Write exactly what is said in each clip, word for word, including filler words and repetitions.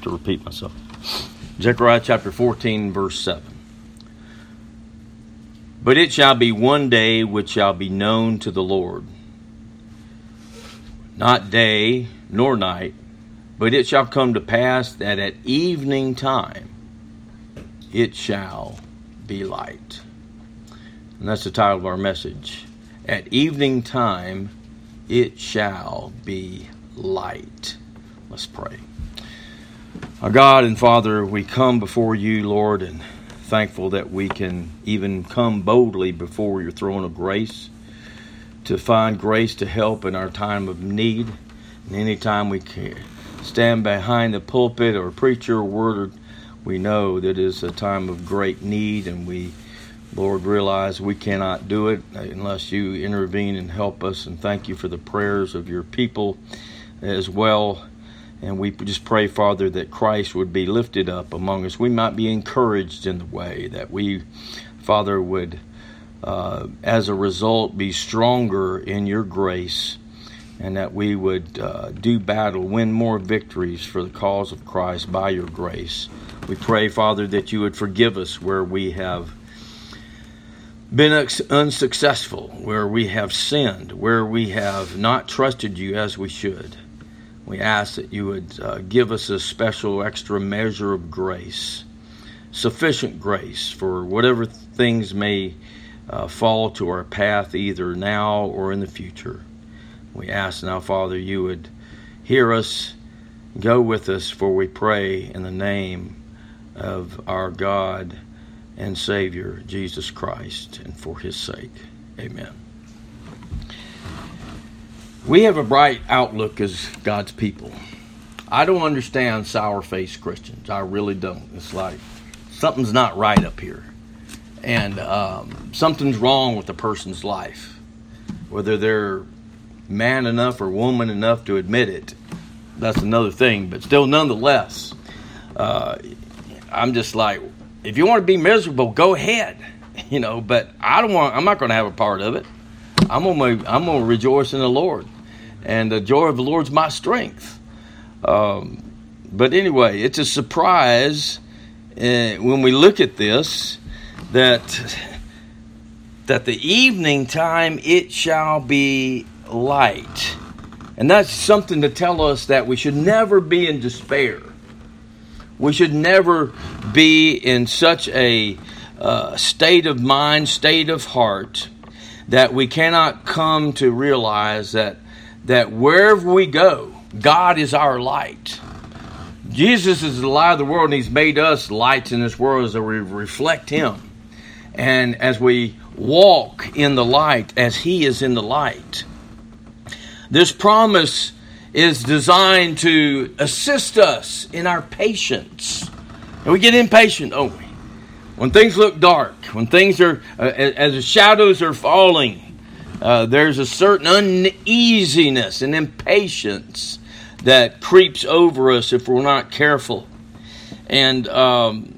to repeat myself. Zechariah chapter fourteen, verse seven. But it shall be one day which shall be known to the Lord, not day nor night, but it shall come to pass that at evening time it shall be light. And that's the title of our message. At evening time it shall be light. Let's pray. Our God and Father, we come before you, Lord, and thankful that we can even come boldly before your throne of grace to find grace to help in our time of need. And anytime we can stand behind the pulpit or preach your word, we know that it is a time of great need, and we, Lord, realize we cannot do it unless you intervene and help us. And thank you for the prayers of your people as well. And we just pray, Father, that Christ would be lifted up among us. We might be encouraged in the way that we, Father, would, uh, as a result, be stronger in your grace, and that we would uh, do battle, win more victories for the cause of Christ by your grace. We pray, Father, that you would forgive us where we have been unsuccessful, where we have sinned, where we have not trusted you as we should. We ask that you would uh, give us a special extra measure of grace, sufficient grace for whatever things may uh, fall to our path either now or in the future. We ask now, Father, you would hear us, go with us, for we pray in the name of our God and Savior, Jesus Christ, and for his sake. Amen. We have a bright outlook as God's people. I don't understand sour-faced Christians. I really don't. It's like something's not right up here. And um, something's wrong with a person's life. Whether they're man enough or woman enough to admit it, that's another thing. But still, nonetheless, uh, I'm just like, if you want to be miserable, go ahead. You know, but I don't want. I'm not going to have a part of it. I'm going to. I'm going to rejoice in the Lord. And the joy of the Lord is my strength. Um, but anyway, it's a surprise uh, when we look at this that that the evening time it shall be light. And that's something to tell us that we should never be in despair. We should never be in such a uh, state of mind, state of heart, that we cannot come to realize that that wherever we go, God is our light. Jesus is the light of the world, and he's made us lights in this world as we reflect him. And as we walk in the light as he is in the light. This promise is designed to assist us in our patience. And we get impatient, don't we? When things look dark, when things are, uh, as the shadows are falling, Uh, there's a certain uneasiness and impatience that creeps over us if we're not careful. And um,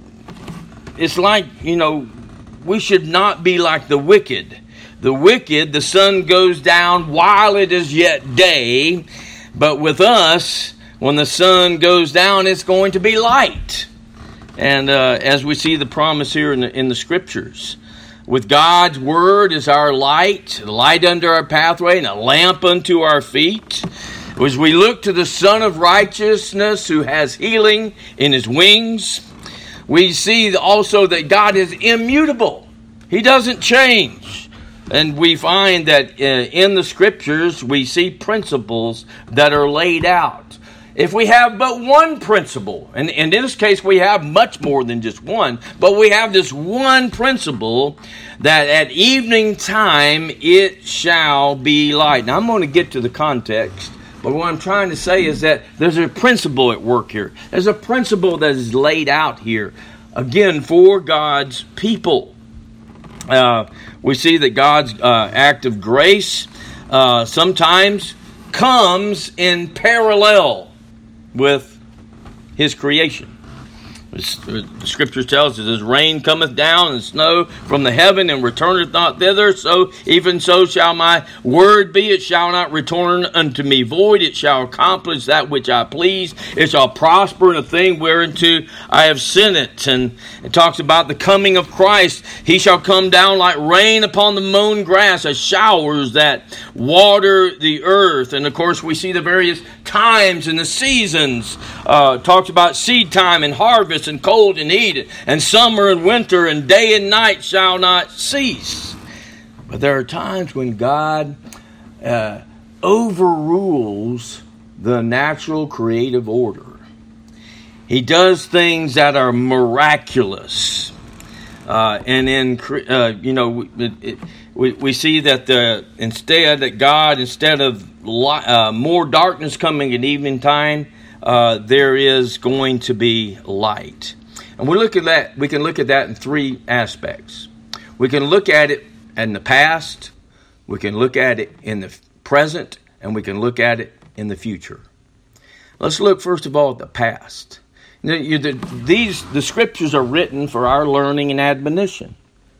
it's like, you know, we should not be like the wicked. The wicked, the sun goes down while it is yet day. But with us, when the sun goes down, it's going to be light. And uh, as we see the promise here in the, in the Scriptures, with God's word as our light, a light under our pathway, and a lamp unto our feet. As we look to the Son of Righteousness who has healing in his wings, we see also that God is immutable. He doesn't change. And we find that in the Scriptures we see principles that are laid out. If we have but one principle, and, and in this case we have much more than just one, but we have this one principle that at evening time it shall be light. Now I'm going to get to the context, but what I'm trying to say is that there's a principle at work here. There's a principle that is laid out here, again, for God's people. Uh, we see that God's uh, act of grace uh, sometimes comes in parallel with his creation. The scripture tells us, as rain cometh down and snow from the heaven and returneth not thither, so even so shall my word be. It shall not return unto me void. It shall accomplish that which I please. It shall prosper in a thing whereunto I have sent it. And it talks about the coming of Christ. He shall come down like rain upon the mown grass, as showers that water the earth. And of course we see the various times and the seasons. Uh, talks about seed time and harvest and cold and heat and summer and winter, and day and night shall not cease. But there are times when God uh, overrules the natural creative order. He does things that are miraculous. Uh, and in, uh, you know, it, it, we, we see that the, instead that God, instead of li- uh, more darkness coming at evening time, Uh, there is going to be light. And we look at that, we can look at that in three aspects. We can look at it in the past, we can look at it in the present, and we can look at it in the future. Let's look first of all at the past. You, you, the, these the scriptures are written for our learning and admonition.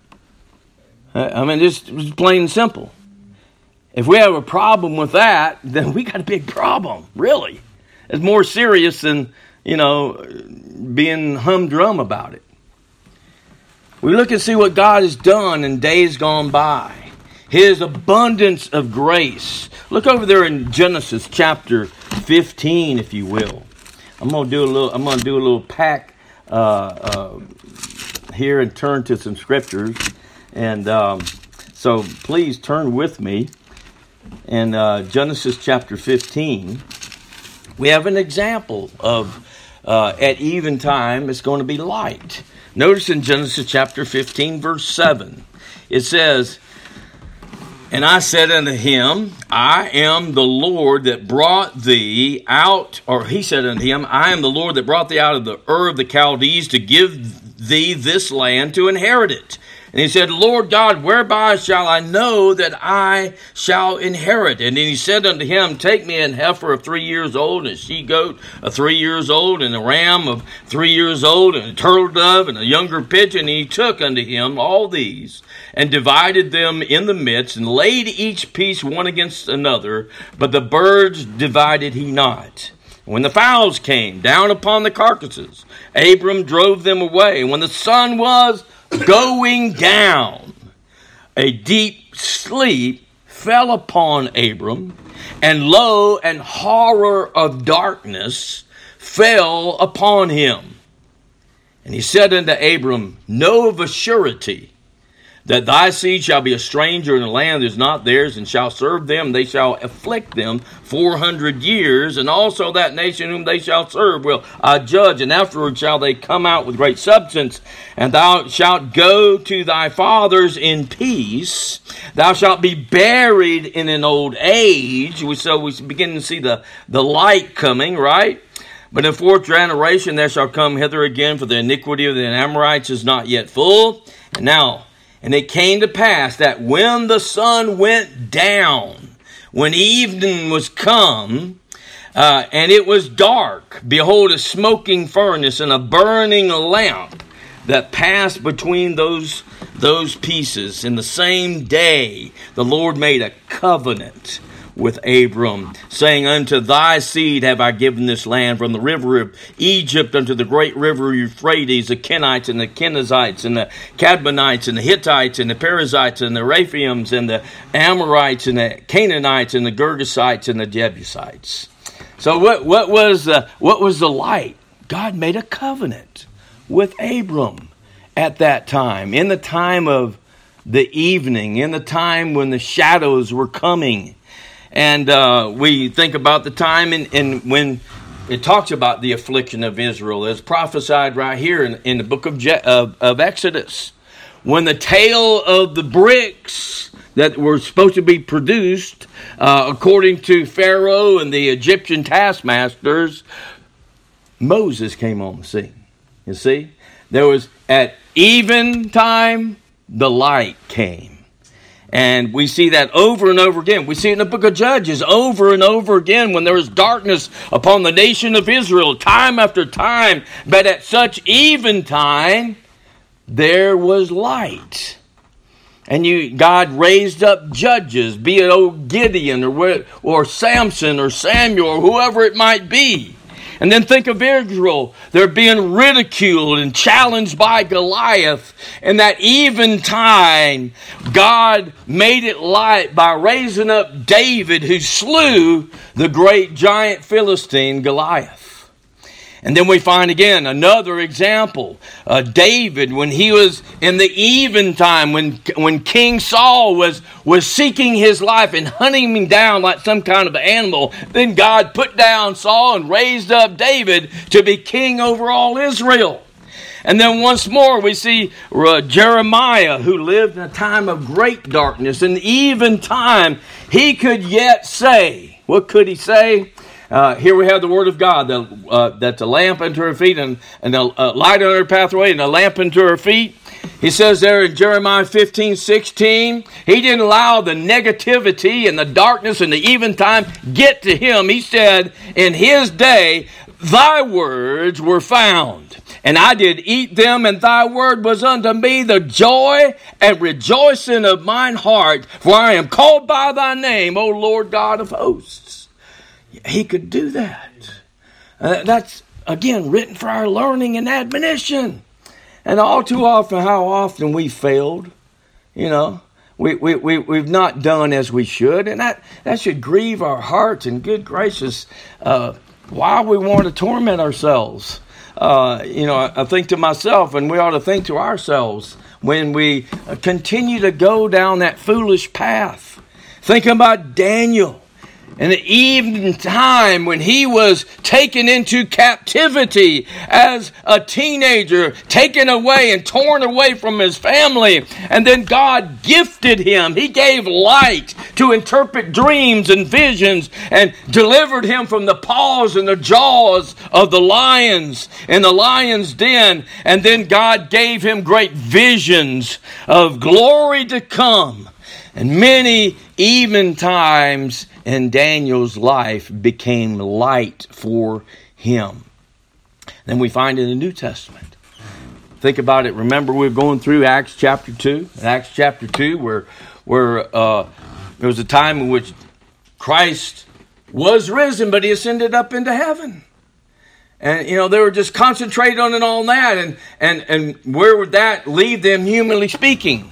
Uh, I mean, it's, it's plain and simple. If we have a problem with that, then we got a big problem, really. It's more serious than, you know, being humdrum about it. We look and see what God has done in days gone by. His abundance of grace. Look over there in Genesis chapter fifteen, if you will. I'm gonna do a little. I'm gonna do a little pack uh, uh, here and turn to some scriptures. And um, so, please turn with me in uh, Genesis chapter fifteen. We have an example of uh, at eventime it's going to be light. Notice in Genesis chapter fifteen, verse seven, it says, "And I said unto him, I am the Lord that brought thee out," or he said unto him, "I am the Lord that brought thee out of the Ur of the Chaldees to give thee this land to inherit it." And he said, "Lord God, whereby shall I know that I shall inherit?" And then he said unto him, "Take me an heifer of three years old, and a she-goat of three years old, and a ram of three years old, and a turtle dove, and a younger pigeon." And he took unto him all these, and divided them in the midst, and laid each piece one against another, but the birds divided he not. When the fowls came down upon the carcasses, Abram drove them away. When the sun was going down, a deep sleep fell upon Abram, and lo, an horror of darkness fell upon him. And he said unto Abram, "Know of a surety that thy seed shall be a stranger in a land that is not theirs, and shall serve them. They shall afflict them four hundred years, and also that nation whom they shall serve will I judge, and afterward shall they come out with great substance. And thou shalt go to thy fathers in peace. Thou shalt be buried in an old age." So we begin to see the, the light coming, right? "But in fourth generation there shall come hither again, for the iniquity of the Amorites is not yet full. And now, and it came to pass that when the sun went down, when evening was come, uh, and it was dark, behold, a smoking furnace and a burning lamp that passed between those, those pieces. In the same day, the Lord made a covenant with Abram, saying, Unto thy seed have I given this land, from the river of Egypt unto the great river Euphrates, the Kenites and the Kenizzites and the Cadmonites and the Hittites and the Perizzites and the Rephaims and the Amorites and the Canaanites and the Girgasites and the Jebusites. So what, what was the, what was the light? God made a covenant with Abram at that time, in the time of the evening, in the time when the shadows were coming. And uh, we think about the time in, in when it talks about the affliction of Israel. It's prophesied right here in, in the book of, Je- of, of Exodus. When the tail of the bricks that were supposed to be produced, uh, according to Pharaoh and the Egyptian taskmasters, Moses came on the scene. You see? There was, at eventime, the light came. And we see that over and over again. We see it in the book of Judges over and over again when there was darkness upon the nation of Israel, time after time. But at such eventide, there was light. And you, God raised up judges, be it old Gideon or, or Samson or Samuel or whoever it might be. And then think of Israel. They're being ridiculed and challenged by Goliath. And that eventide, God made it light by raising up David, who slew the great giant Philistine Goliath. And then we find again another example. Uh, David, when he was in the eventide, when when King Saul was, was seeking his life and hunting him down like some kind of animal, then God put down Saul and raised up David to be king over all Israel. And then once more we see uh, Jeremiah, who lived in a time of great darkness. In the eventide, he could yet say, what could he say? Uh, here we have the word of God, the, uh, that's a lamp unto her feet and, and a, a light on her pathway and a lamp unto her feet. He says there in Jeremiah fifteen sixteen, he didn't allow the negativity and the darkness and the eventide get to him. He said, in his day, thy words were found, and I did eat them, and thy word was unto me the joy and rejoicing of mine heart, for I am called by thy name, O Lord God of hosts. He could do that. Uh, that's, again, written for our learning and admonition. And all too often, how often we failed, you know. We, we, we, we've not done as we should. And that, that should grieve our hearts. And good gracious, uh, why we want to torment ourselves. Uh, you know, I, I think to myself, and we ought to think to ourselves, when we continue to go down that foolish path. Think about Daniel. In the evening time when he was taken into captivity as a teenager, taken away and torn away from his family. And then God gifted him. He gave light to interpret dreams and visions and delivered him from the paws and the jaws of the lions in the lion's den. And then God gave him great visions of glory to come. And many eventides in Daniel's life became light for him. Then we find in the New Testament. Think about it. Remember, we're going through Acts chapter two. Acts chapter two, where, where uh, there was a time in which Christ was risen, but he ascended up into heaven. And, you know, they were just concentrated on it all that. And, and, and where would that leave them, humanly speaking?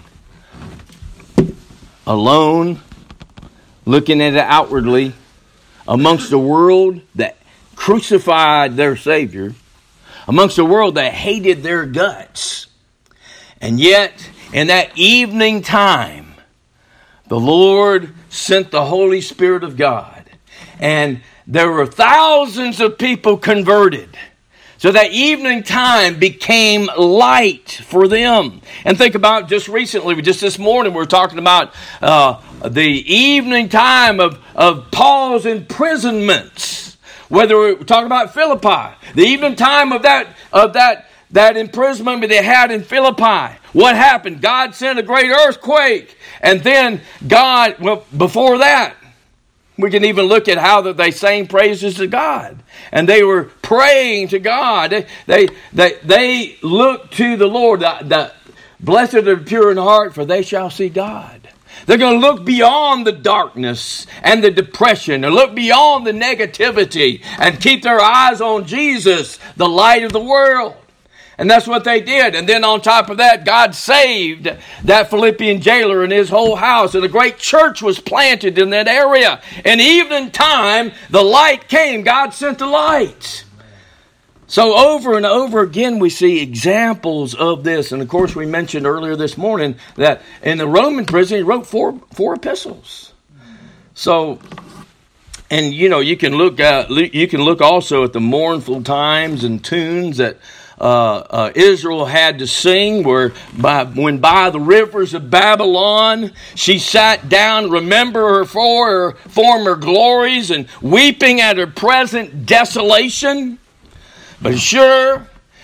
Alone, looking at it outwardly, amongst the world that crucified their Savior, amongst the world that hated their guts. And yet, in that evening time, the Lord sent the Holy Spirit of God. And there were thousands of people converted. So that evening time became light for them. And think about just recently, just this morning, we were talking about uh, the evening time of, of Paul's imprisonments. Whether we're talking about Philippi, the evening time of that of that that imprisonment they had in Philippi. What happened? God sent a great earthquake, and then God, well, before that, we can even look at how that they sang praises to God. And they were praying to God. They they they, they looked to the Lord. The, the blessed are the pure in heart, for they shall see God. They're going to look beyond the darkness and the depression, and look beyond the negativity, and keep their eyes on Jesus, the light of the world. And that's what they did. And then on top of that, God saved that Philippian jailer and his whole house. And a great church was planted in that area. And evening time, the light came. God sent the light. So over and over again, we see examples of this. And of course, we mentioned earlier this morning that in the Roman prison, he wrote four, four epistles. So, and you know, you can look at, you can look also at the mournful times and tunes that Uh, uh, Israel had to sing, where by, when by the rivers of Babylon she sat down, remember her for her former glories, and weeping at her present desolation. But sure,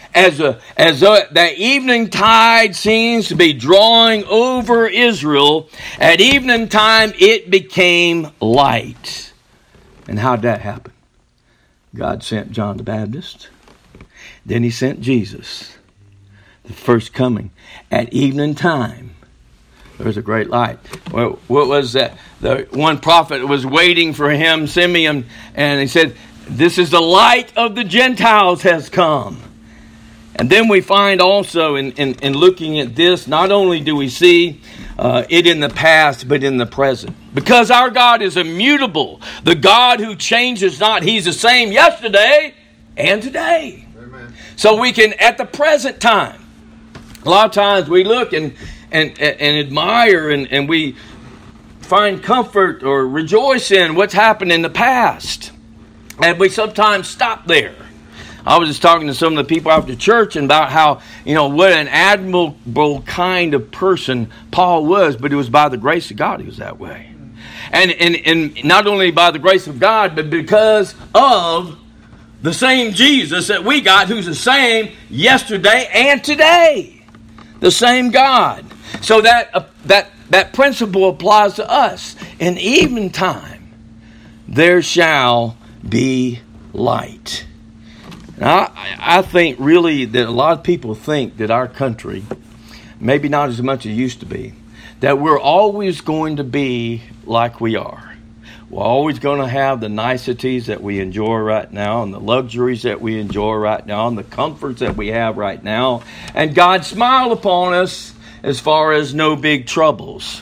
as a, as a, that evening tide seems to be drawing over Israel, at evening time it became light. And how'd that happen? God sent John the Baptist. Then he sent Jesus, the first coming. At evening time, there was a great light. Well, what was that? The one prophet was waiting for him, Simeon, and he said, "This is the light of the Gentiles has come." And then we find also in, in, in looking at this, not only do we see uh, it in the past, but in the present. Because our God is immutable. The God who changes not. He's the same yesterday and today. Amen. So we can, at the present time, a lot of times we look and and, and admire and, and we find comfort or rejoice in what's happened in the past. And we sometimes stop there. I was just talking to some of the people after church and about how, you know, what an admirable kind of person Paul was, but it was by the grace of God he was that way. And, and, and not only by the grace of God, but because of the same Jesus that we got, who's the same yesterday and today. The same God. So that uh, that that principle applies to us. In evening time, there shall be light. Now, I, I think really that a lot of people think that our country, maybe not as much as it used to be, that we're always going to be like we are. We're always going to have the niceties that we enjoy right now and the luxuries that we enjoy right now and the comforts that we have right now. And God smiled upon us as far as no big troubles.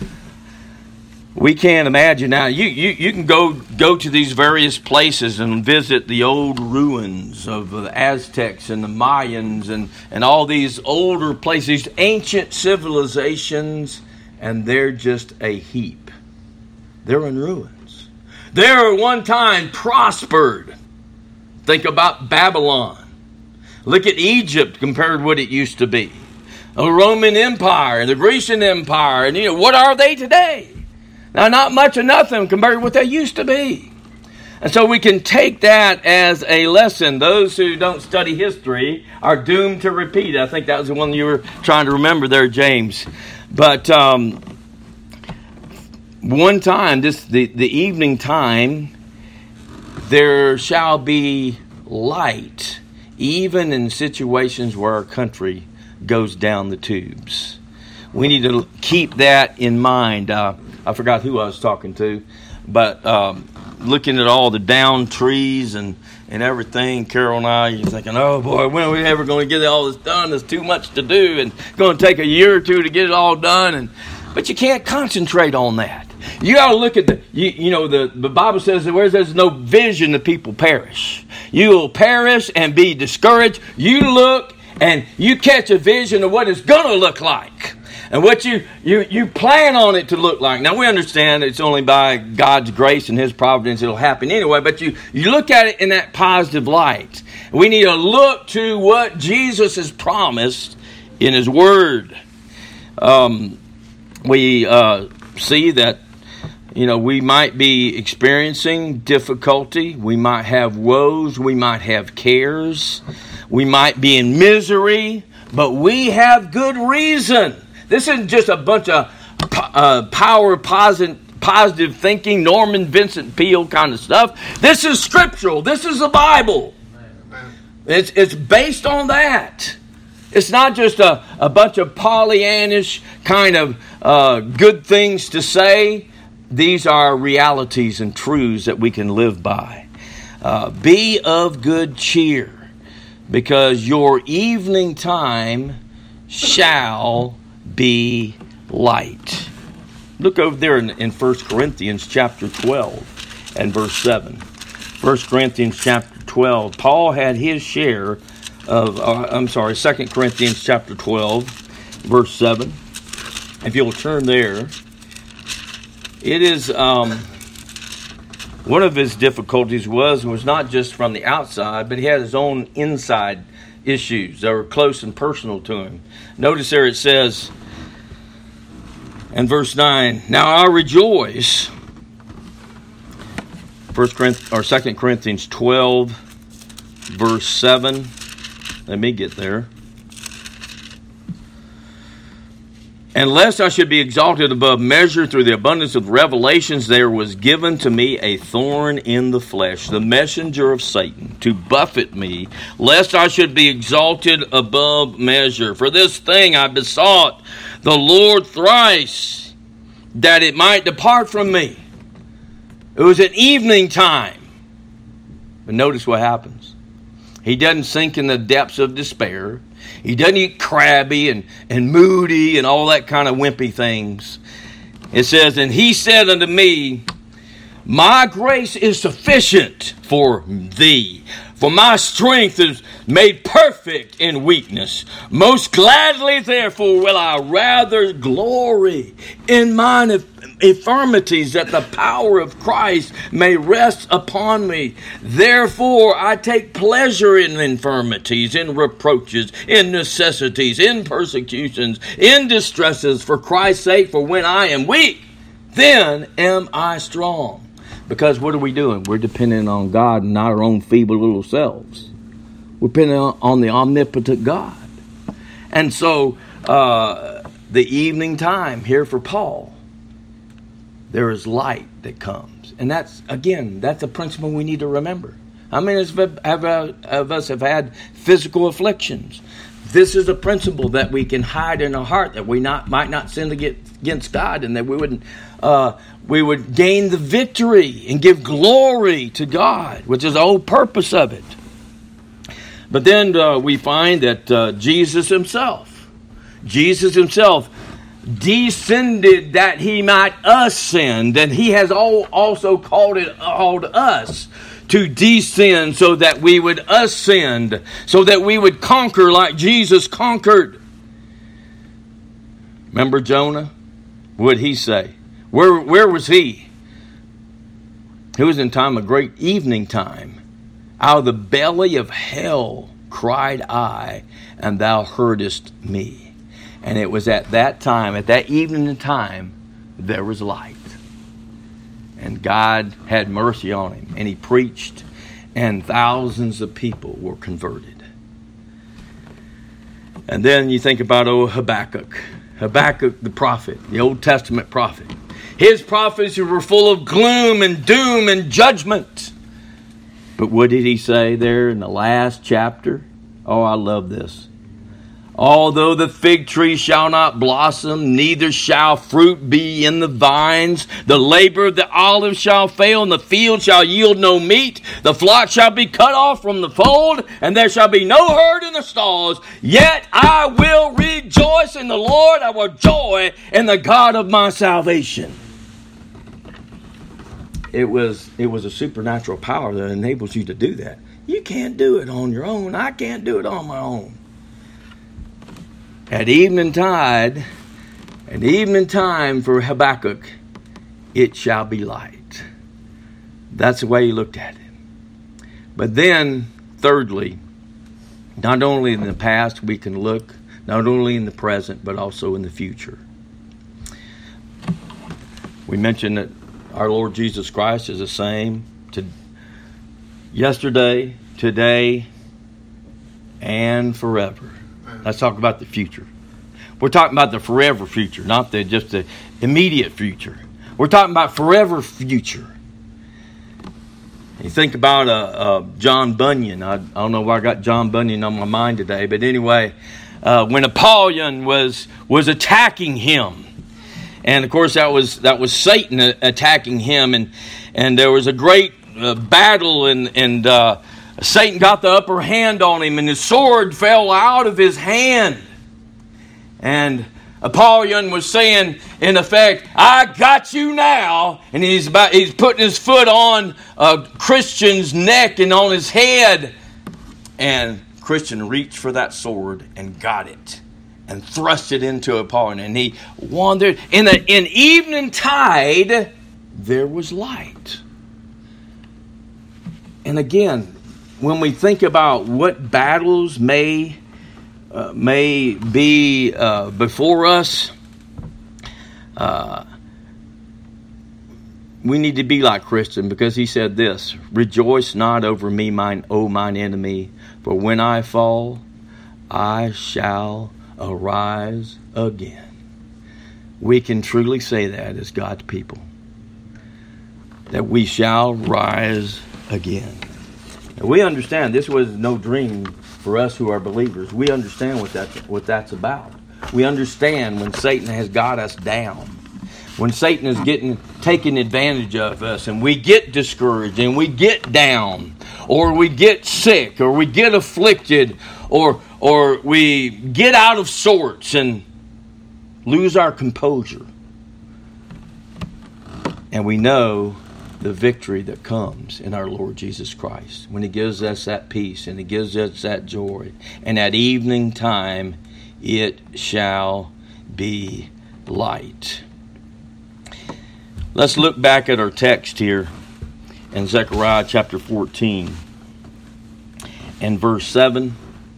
We can't imagine now. You, you, you can go go to these various places and visit the old ruins of the Aztecs and the Mayans and, and all these older places, ancient civilizations, and they're just a heap. They're in ruins. They at one time prospered. Think about Babylon. Look at Egypt compared to what it used to be. The Roman Empire, the Grecian Empire, and you know, what are they today? Now, not much of nothing compared to what they used to be. And so we can take that as a lesson. Those who don't study history are doomed to repeat. I think that was the one you were trying to remember there, James. But um, one time, this the, the evening time, there shall be light, even in situations where our country goes down the tubes. We need to keep that in mind. Uh, I forgot who I was talking to, but um, looking at all the down trees and, and everything, Carol and I, you're thinking, oh boy, when are we ever going to get all this done? There's too much to do, and it's going to take a year or two to get it all done. And but you can't concentrate on that. You got to look at the, you, you know, the, the Bible says that where there's no vision, the people perish. You will perish and be discouraged. You look and you catch a vision of what it's going to look like. And what you, you, you plan on it to look like. Now, we understand it's only by God's grace and His providence it'll happen anyway. But you, you look at it in that positive light. We need to look to what Jesus has promised in His Word. Um, we uh, see that, you know, we might be experiencing difficulty. We might have woes. We might have cares. We might be in misery. But we have good reason. This isn't just a bunch of uh, power, positive, positive thinking, Norman Vincent Peale kind of stuff. This is scriptural. This is the Bible. It's, it's based on that. It's not just a, a bunch of Pollyannish kind of uh, good things to say. These are realities and truths that we can live by. Uh, be of good cheer, because your evening time shall be light. Look over there in, in First Corinthians chapter twelve and verse seven. First Corinthians chapter twelve. Paul had his share of, uh, I'm sorry, Second Corinthians chapter twelve, verse seven. If you'll turn there. It is, um, one of his difficulties was, was not just from the outside, but he had his own inside issues that were close and personal to him. Notice there it says, in verse nine, now I rejoice, First Corinthians or Second Corinthians twelve, verse seven. Let me get there. And lest I should be exalted above measure through the abundance of revelations, there was given to me a thorn in the flesh, the messenger of Satan, to buffet me, lest I should be exalted above measure. For this thing I besought the Lord thrice, that it might depart from me. It was an evening time. But notice what happens. He doesn't sink in the depths of despair. He doesn't get crabby and, and moody and all that kind of wimpy things. It says, and he said unto me, my grace is sufficient for thee, for my strength is made perfect in weakness. Most gladly, therefore, will I rather glory in mine infirmities, that the power of Christ may rest upon me. Therefore, I take pleasure in infirmities, in reproaches, in necessities, in persecutions, in distresses, for Christ's sake. For when I am weak, then am I strong. Because what are we doing? We're depending on God and not our own feeble little selves. We're depending on the omnipotent God. And so, uh, the evening time here for Paul, there is light that comes. And that's, again, that's a principle we need to remember. How many of us have had physical afflictions? This is a principle that we can hide in our heart, that we not might not sin against God, and that we wouldn't uh, we would gain the victory and give glory to God, which is the whole purpose of it. But then uh, we find that uh, Jesus himself, Jesus himself descended that he might ascend, and he has all also called it called us to descend so that we would ascend, so that we would conquer like Jesus conquered. Remember Jonah? What did he say? Where, where was he? He was in time of great evening time. Out of the belly of hell cried I, and thou heardest me. And it was at that time, at that evening time, there was light. And God had mercy on him. And he preached, and thousands of people were converted. And then you think about old Habakkuk. Habakkuk the prophet, the Old Testament prophet. His prophecies were full of gloom and doom and judgment. But what did he say there in the last chapter? Oh, I love this. Although the fig tree shall not blossom, neither shall fruit be in the vines, the labor of the olive shall fail, and the field shall yield no meat. The flock shall be cut off from the fold, and there shall be no herd in the stalls. Yet I will rejoice in the Lord. I will joy in the God of my salvation. It was, it was a supernatural power that enables you to do that. You can't do it on your own. I can't do it on my own. At evening tide, at evening time for Habakkuk, it shall be light. That's the way he looked at it. But then, thirdly, not only in the past we can look, not only in the present, but also in the future. We mentioned that our Lord Jesus Christ is the same to yesterday, today, and forever. Let's talk about the future. We're talking about the forever future, not the just the immediate future. We're talking about forever future. You think about uh, uh, John Bunyan. I, I don't know why I got John Bunyan on my mind today, but anyway, uh, when Apollyon was was attacking him, and of course that was that was Satan attacking him, and and there was a great uh, battle, and and. Uh, Satan got the upper hand on him, and his sword fell out of his hand. And Apollyon was saying, in effect, I got you now. And he's about he's putting his foot on a Christian's neck and on his head. And Christian reached for that sword and got it and thrust it into Apollyon. And he wandered. In the in evening tide, there was light. And again, when we think about what battles may uh, may be uh, before us, uh, we need to be like Christian, because he said this: "Rejoice not over me, mine O mine enemy, for when I fall, I shall arise again. We can truly say that as God's people, that we shall rise again. Now, we understand this was no dream for us who are believers. We understand what that's, what that's about. We understand when Satan has got us down, when Satan is getting taking advantage of us, and we get discouraged and we get down, or we get sick, or we get afflicted, or or we get out of sorts and lose our composure. And we know the victory that comes in our Lord Jesus Christ when He gives us that peace and He gives us that joy. And at evening time it shall be light. Let's look back at our text here in Zechariah chapter fourteen and verse seven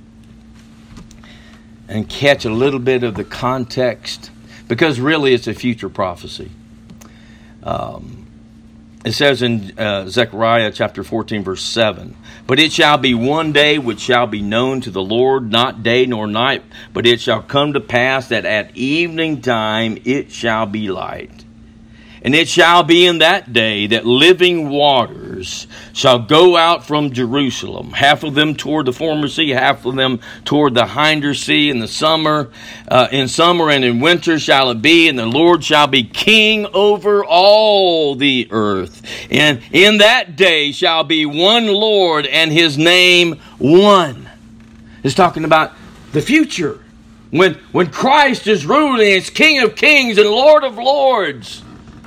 and catch a little bit of the context, because really it's a future prophecy. Um, it says in uh, Zechariah chapter fourteen verse seven, "But it shall be one day which shall be known to the Lord, not day nor night, but it shall come to pass that at evening time it shall be light. And it shall be in that day that living waters shall go out from Jerusalem, half of them toward the former sea, half of them toward the hinder sea. In the summer, uh, in summer and in winter shall it be, and the Lord shall be king over all the earth. And in that day shall be one Lord, and His name one." It's talking about the future, when when Christ is ruling as King of Kings and Lord of Lords.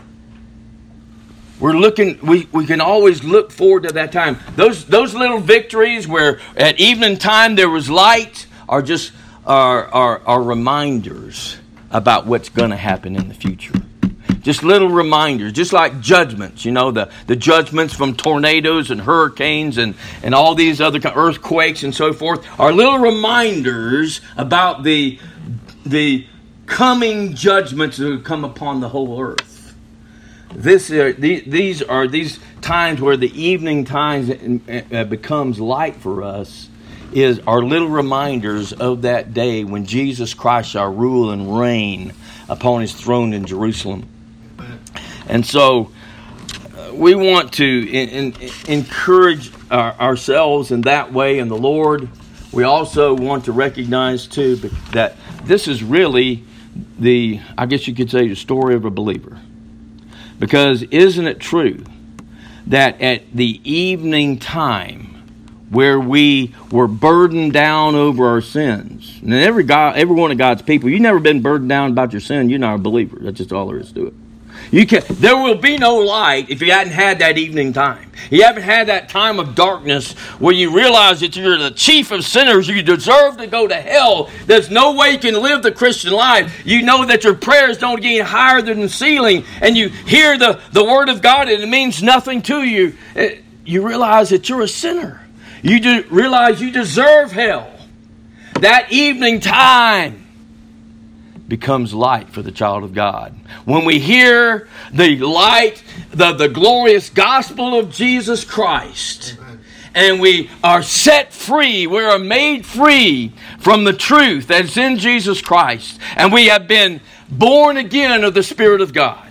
We're looking. We, we can always look forward to that time. Those those little victories where at evening time there was light are just are are, are reminders about what's going to happen in the future. Just little reminders, just like judgments. You know, the, the judgments from tornadoes and hurricanes and, and all these other earthquakes and so forth are little reminders about the the coming judgments that will come upon the whole earth. This uh, the, these are these times where the evening times uh, becomes light for us, is our little reminders of that day when Jesus Christ shall rule and reign upon His throne in Jerusalem. And so uh, we want to in, in, encourage our, ourselves in that way in the Lord. We also want to recognize too that this is really the, I guess you could say, the story of a believer. Because isn't it true that at the evening time where we were burdened down over our sins, and every God, every one of God's people, you've never been burdened down about your sin, you're not a believer. That's just all there is to it. You can, there will be no light if you hadn't had that evening time. You haven't had that time of darkness where you realize that you're the chief of sinners. You deserve to go to hell. There's no way you can live the Christian life. You know that your prayers don't get higher than the ceiling. And you hear the, the Word of God and it means nothing to you. You realize that you're a sinner. You do realize you deserve hell. That evening time becomes light for the child of God. When we hear the light, the, the glorious gospel of Jesus Christ, Amen. And we are set free, we are made free from the truth that's in Jesus Christ, and we have been born again of the Spirit of God.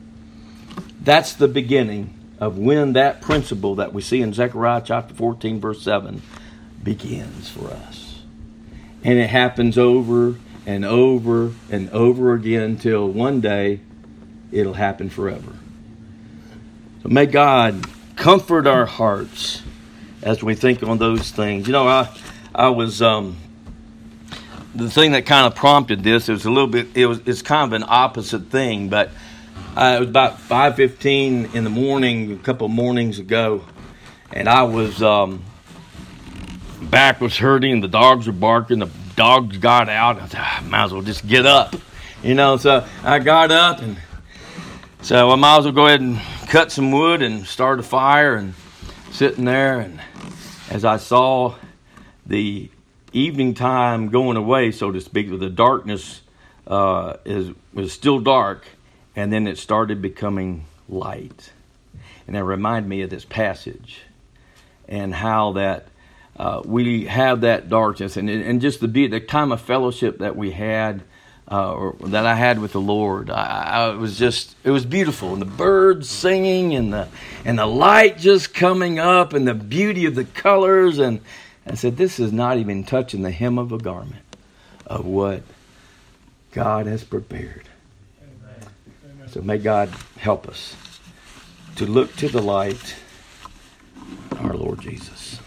That's the beginning of when that principle that we see in Zechariah chapter fourteen verse seven begins for us. And it happens over and over and over again until one day it'll happen forever. So may God comfort our hearts as we think on those things. You know, I I was um, the thing that kind of prompted this. It was a little bit. It was it's kind of an opposite thing, but uh, it was about five fifteen in the morning, a couple of mornings ago, and I was um, back was hurting. The dogs were barking. The dogs got out. I thought, I might as well just get up. You know, so I got up, and so I might as well go ahead and cut some wood and start a fire, and sitting there, and as I saw the evening time going away, so to speak, the darkness uh, is was still dark, and then it started becoming light. And it reminded me of this passage and how that uh, we have that darkness, and and just the be the time of fellowship that we had, uh, or that I had with the Lord, I, I it was just it was beautiful, and the birds singing, and the and the light just coming up, and the beauty of the colors, and I said, this is not even touching the hem of a garment of what God has prepared. Amen. So may God help us to look to the light, our Lord Jesus.